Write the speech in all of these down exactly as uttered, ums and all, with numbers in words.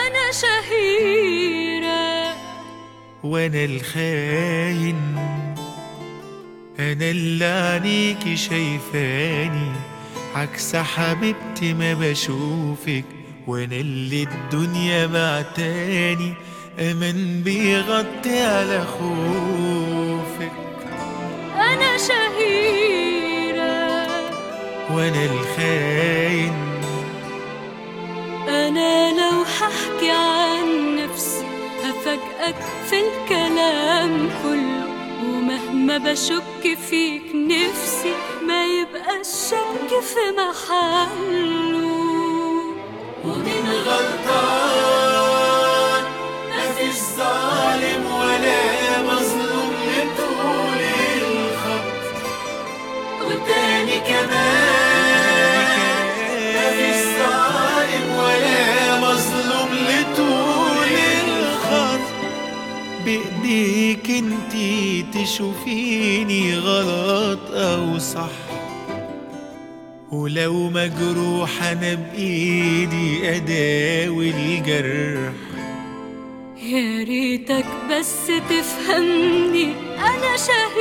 أنا شهيرة وانا الخاين، انا اللي عينيكي شايفاني عكس حبيبتي ما بشوفك، وانا اللي الدنيا بعتاني امان بيغطي على خوفك. أنا شهيرة وانا الخاين، أنا لو ححكي عن نفسي هفاجئك في الكلام كله، ومهما بشك فيك نفسي ما يبقى الشك في محله. ومين غلطان؟ مفيش ظالم ولا مظلوم لطول الخط، وتاني كمان مفيش ظالم ولا مظلوم لطول الخط. بإيديك انتي تشوفيني غلط أو صح، ولو مجروح أنا بإيدي أداوي الجرح. يا ريتك بس تفهمني أنا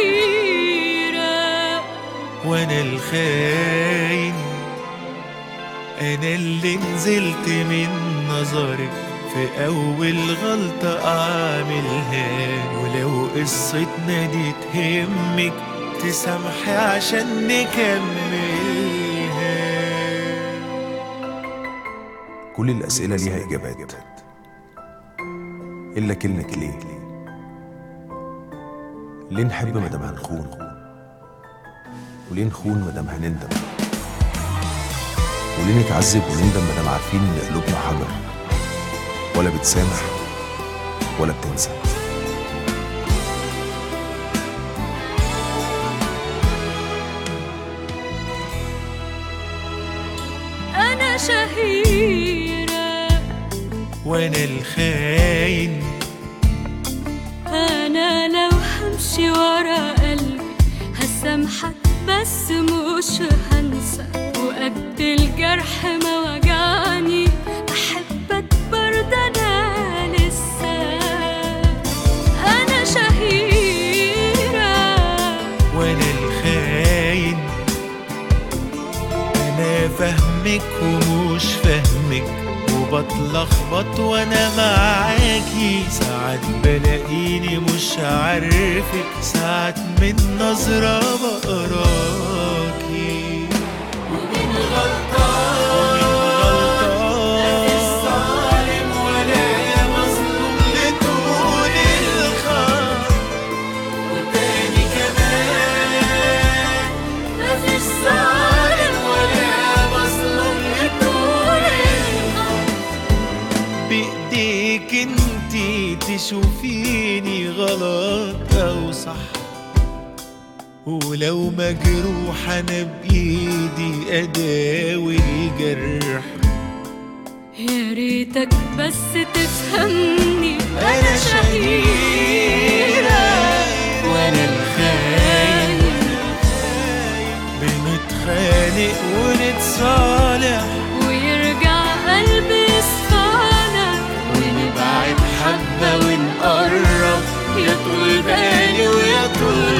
شهيرة وأنا الخاين، أنا اللي نزلت من نظرك في أول غلطة أعملها، ولو قصتنا دي تهمك تسامحي عشان نكملها. كل الأسئلة ليها إجابات إلا كلمة ليه. ليه نحب مادام هنخون، وليه نخون مادام هنندم، وليه نتعذب ونندم مادام عارفين إن قلوبنا حجر ولا بتسامح ولا بتنسى. أنا شهيرة وأنا الخاين، أنا لو همشي ورا قلبي هسامحك بس مش هنسى، وقد الجرح ما وجعني أحبك برضه أنا لسه. أنا شهيرة وأنا الخاين، أنا فاهمك ومش فاهمك وبتلخبط وأنا معاكي، ساعات بلاقيني مش عارفك، ساعات من نظرة بقراكي. ومين غلطان؟ مفيش ظالم ولا مظلوم لطول الخط، وتاني كمان مفيش ظالم ولا مظلوم لطول الخط. بإيديك انتي تشوفيني غلط أو صح، ولو مجروح أنا بإيدي أداوي الجرح. يا ريتك بس تفهمني أنا شهيرة وأنا الخاين، بنتخانق ونتصالح ويرجع قلبي يصفالك، ونبعد حبة ونقرب، يا طول بالي ويا طول